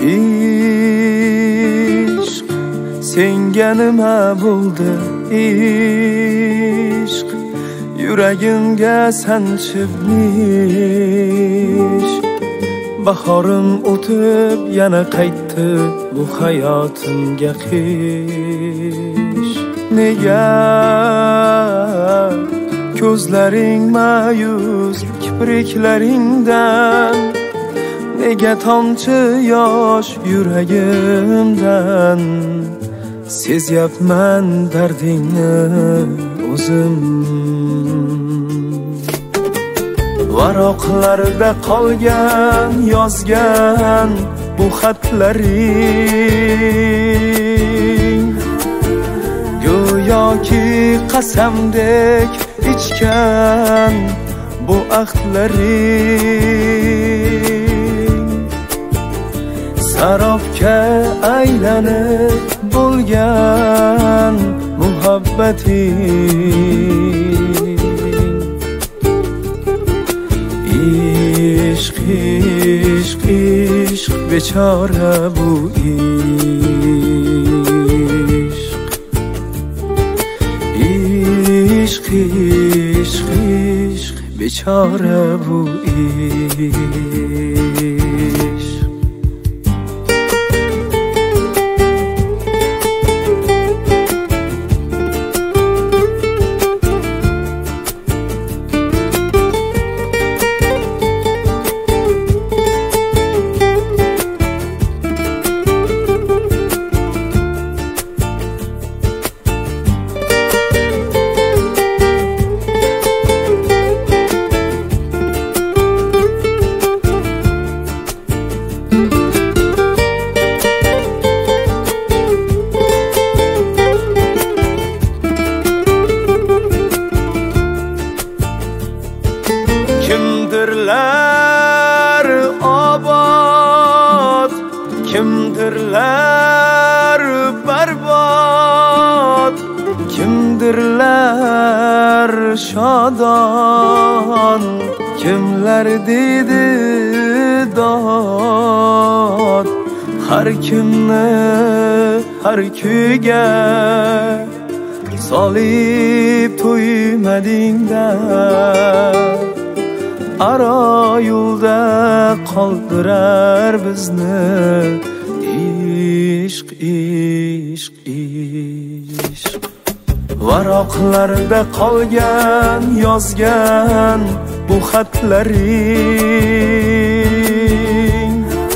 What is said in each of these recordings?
ishq senga nima bo'ldi ishq yuragimga sanchibmish bahorim o'tib yana qaytdi bu hayotimga qish nega ko'zlaring ma'yus kipriklaringdan nega tomchi yosh yuragimdan sezyapman dardingni o'zim varoqlarda qolgan yozgan bu xatlaring go'yoki qasamdek ichgan bu ahdlaring sarobga aylanib bo'lgan muhabbating ishq ishq ishq bechora bu ishq ishq ishq ishq bechora bu ishq Kimdirlar obod, kimdirlar barbod, kimdirlar shodon, kimlar dedi dod. Har kimni har kuyga solib to'ymadingda aro yo'lda qoldirar bizni ishq ishq ishq varoqlarda qolgan yozgan bu xatlaring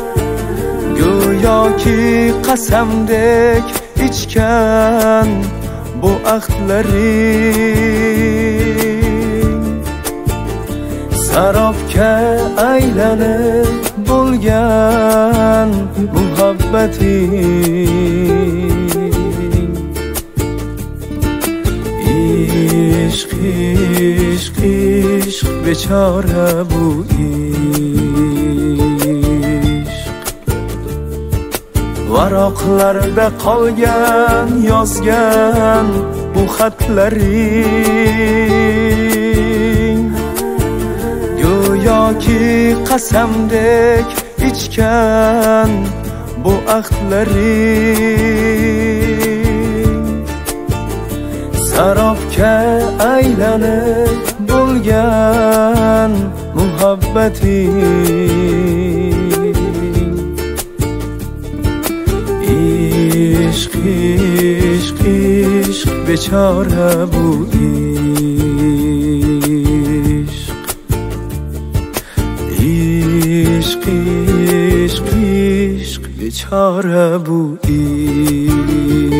go'yoki qasamdek ichgan bu ahdlaring sarobga aylanib bo'lgan muhabbating ishq ishq ishq bechora bu ishq varoqlarda qolgan yozgan bu xatlaring go'yoki qasamdek ichgan bu ahdlaring sarobga aylanib bo'lgan muhabbating ishq ishq ishq bechora bu ishq ishq ishq ishq bechora bu ishq